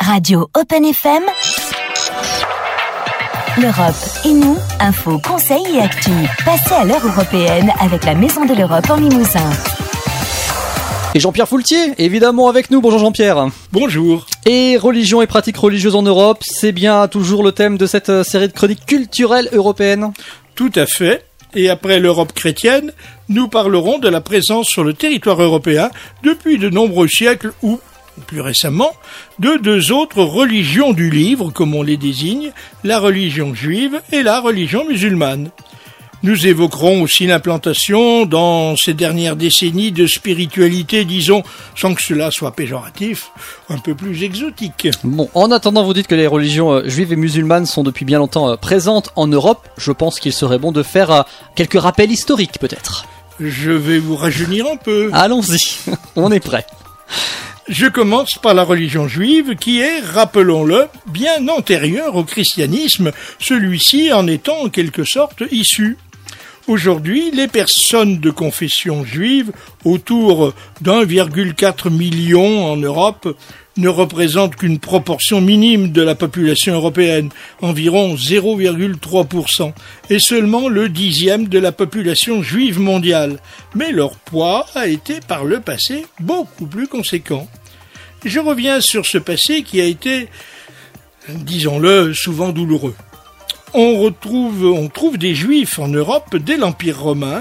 Radio Open FM. L'Europe et nous, infos, conseils et actu. Passez à l'heure européenne avec la Maison de l'Europe en Limousin. Et Jean-Pierre Foultier, évidemment avec nous. Bonjour Jean-Pierre. Bonjour. Et religion et pratiques religieuses en Europe, c'est bien toujours le thème de cette série de chroniques culturelles européennes. Tout à fait. Et après l'Europe chrétienne, nous parlerons de la présence sur le territoire européen depuis de nombreux siècles ou, plus récemment, de deux autres religions du livre, comme on les désigne, la religion juive et la religion musulmane. Nous évoquerons aussi l'implantation dans ces dernières décennies de spiritualité, disons, sans que cela soit péjoratif, un peu plus exotique. Bon, en attendant, vous dites que les religions juives et musulmanes sont depuis bien longtemps présentes en Europe. Je pense qu'il serait bon de faire quelques rappels historiques, peut-être. Je vais vous rajeunir un peu. Allons-y, on est prêt. Je commence par la religion juive qui est, rappelons-le, bien antérieure au christianisme, celui-ci en étant en quelque sorte issu. Aujourd'hui, les personnes de confession juive, autour d'1,4 million en Europe, ne représentent qu'une proportion minime de la population européenne, environ 0,3%, et seulement le 10e de la population juive mondiale. Mais leur poids a été par le passé beaucoup plus conséquent. Je reviens sur ce passé qui a été, disons-le, souvent douloureux. On trouve des Juifs en Europe dès l'Empire romain.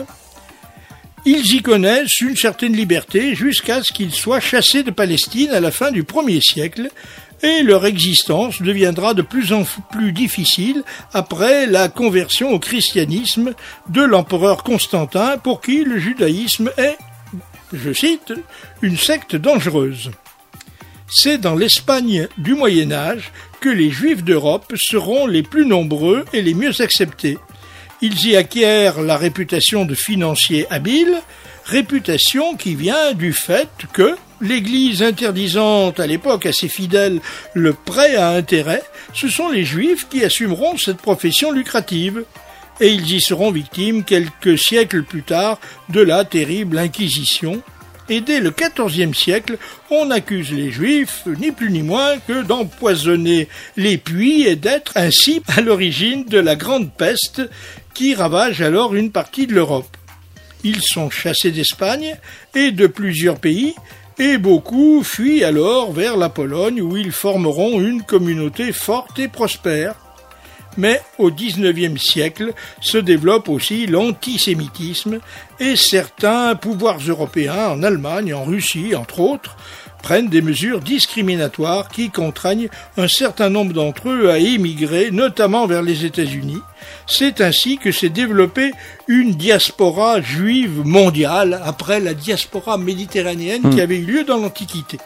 Ils y connaissent une certaine liberté jusqu'à ce qu'ils soient chassés de Palestine à la fin du 1er siècle et leur existence deviendra de plus en plus difficile après la conversion au christianisme de l'empereur Constantin pour qui le judaïsme est, je cite, une secte dangereuse. C'est dans l'Espagne du Moyen-Âge que les Juifs d'Europe seront les plus nombreux et les mieux acceptés. Ils y acquièrent la réputation de financiers habiles, réputation qui vient du fait que l'Église interdisant à l'époque à ses fidèles le prêt à intérêt, ce sont les Juifs qui assumeront cette profession lucrative. Et ils y seront victimes quelques siècles plus tard de la terrible Inquisition. Et dès le XIVe siècle, on accuse les Juifs, ni plus ni moins que d'empoisonner les puits et d'être ainsi à l'origine de la grande peste qui ravage alors une partie de l'Europe. Ils sont chassés d'Espagne et de plusieurs pays, et beaucoup fuient alors vers la Pologne où ils formeront une communauté forte et prospère. Mais au XIXe siècle se développe aussi l'antisémitisme et certains pouvoirs européens, en Allemagne, en Russie, entre autres, prennent des mesures discriminatoires qui contraignent un certain nombre d'entre eux à émigrer, notamment vers les États-Unis. C'est ainsi que s'est développée une diaspora juive mondiale après la diaspora méditerranéenne qui avait eu lieu dans l'Antiquité.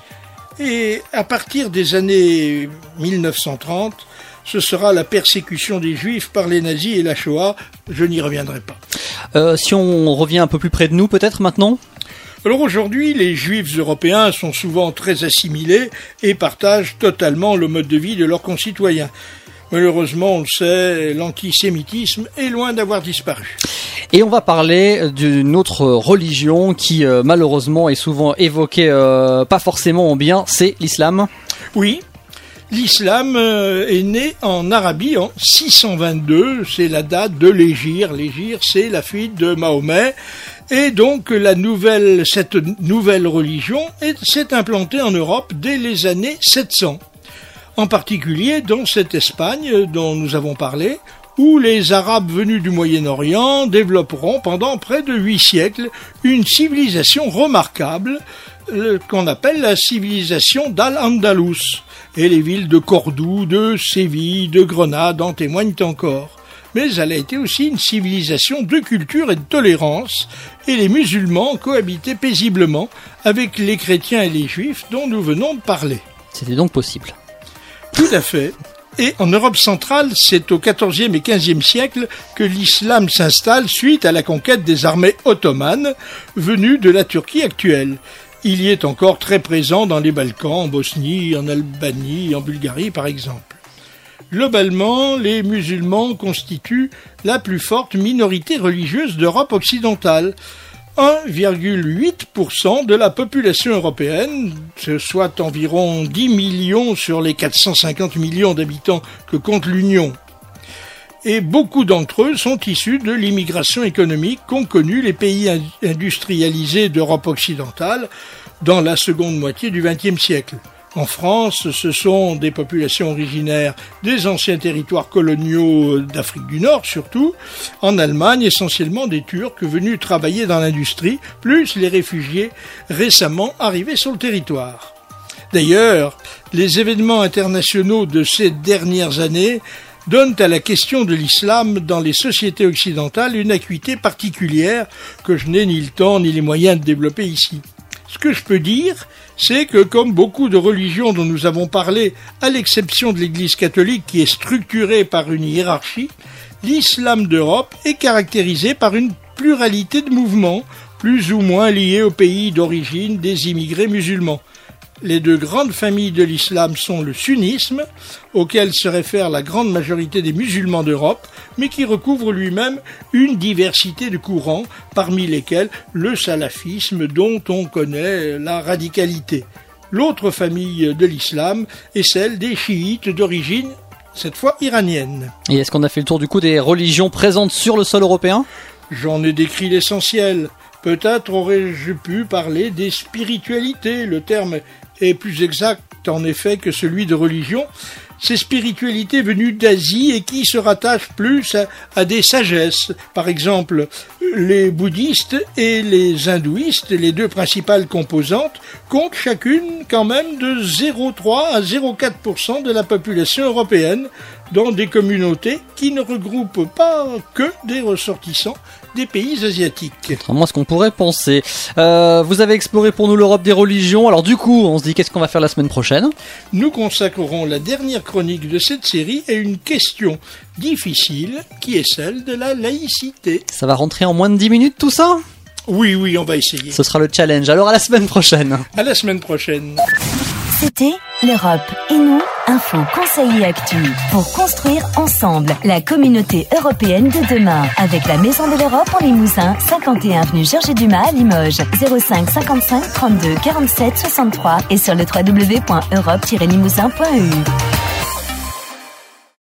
Et à partir des années 1930, ce sera la persécution des Juifs par les nazis et la Shoah. Je n'y reviendrai pas. Si on revient un peu plus près de nous, peut-être maintenant ? Alors aujourd'hui, les Juifs européens sont souvent très assimilés et partagent totalement le mode de vie de leurs concitoyens. Malheureusement, on le sait, l'antisémitisme est loin d'avoir disparu. Et on va parler d'une autre religion qui malheureusement est souvent évoquée pas forcément en bien, c'est l'islam. Oui. L'islam est né en Arabie en 622, c'est la date de l'Hégire. L'Hégire, c'est la fuite de Mahomet. Et donc, cette nouvelle religion s'est implantée en Europe dès les années 700. En particulier dans cette Espagne dont nous avons parlé, où les Arabes venus du Moyen-Orient développeront pendant près de 8 siècles une civilisation remarquable qu'on appelle la civilisation d'Al-Andalus. Et les villes de Cordoue, de Séville, de Grenade en témoignent encore. Mais elle a été aussi une civilisation de culture et de tolérance, et les musulmans cohabitaient paisiblement avec les chrétiens et les juifs dont nous venons de parler. C'était donc possible. Tout à fait. Et en Europe centrale, c'est au XIVe et XVe siècle que l'islam s'installe suite à la conquête des armées ottomanes venues de la Turquie actuelle. Il y est encore très présent dans les Balkans, en Bosnie, en Albanie, en Bulgarie par exemple. Globalement, les musulmans constituent la plus forte minorité religieuse d'Europe occidentale. 1,8% de la population européenne, soit environ 10 millions sur les 450 millions d'habitants que compte l'Union. Et beaucoup d'entre eux sont issus de l'immigration économique qu'ont connue les pays industrialisés d'Europe occidentale dans la seconde moitié du XXe siècle. En France, ce sont des populations originaires des anciens territoires coloniaux d'Afrique du Nord surtout. En Allemagne, essentiellement des Turcs venus travailler dans l'industrie, plus les réfugiés récemment arrivés sur le territoire. D'ailleurs, les événements internationaux de ces dernières années donnent à la question de l'islam dans les sociétés occidentales une acuité particulière que je n'ai ni le temps ni les moyens de développer ici. Ce que je peux dire, c'est que comme beaucoup de religions dont nous avons parlé, à l'exception de l'Église catholique qui est structurée par une hiérarchie, l'islam d'Europe est caractérisé par une pluralité de mouvements, plus ou moins liés au pays d'origine des immigrés musulmans. Les deux grandes familles de l'islam sont le sunnisme, auquel se réfère la grande majorité des musulmans d'Europe, mais qui recouvre lui-même une diversité de courants, parmi lesquels le salafisme dont on connaît la radicalité. L'autre famille de l'islam est celle des chiites d'origine, cette fois iranienne. Et est-ce qu'on a fait le tour du coup des religions présentes sur le sol européen ? J'en ai décrit l'essentiel. Peut-être aurais-je pu parler des spiritualités, le terme est plus exact en effet que celui de religion, ces spiritualités venues d'Asie et qui se rattachent plus à des sagesses. Par exemple, les bouddhistes et les hindouistes, les deux principales composantes, comptent chacune quand même de 0,3 à 0,4% de la population européenne dans des communautés qui ne regroupent pas que des ressortissants des pays asiatiques. Contrairement à ce qu'on pourrait penser. Vous avez exploré pour nous l'Europe des religions. Alors du coup, on se dit qu'est-ce qu'on va faire la semaine prochaine ? Nous consacrerons la dernière chronique de cette série à une question difficile qui est celle de la laïcité. Ça va rentrer en moins de 10 minutes tout ça ? Oui, on va essayer. Ce sera le challenge. Alors à la semaine prochaine. À la semaine prochaine. C'était l'Europe et nous, info, conseils et actu. Pour construire ensemble la communauté européenne de demain. Avec la Maison de l'Europe en Limousin, 51 avenue Georges Dumas à Limoges. 05 55 32 47 63 et sur le www.europe-limousin.eu.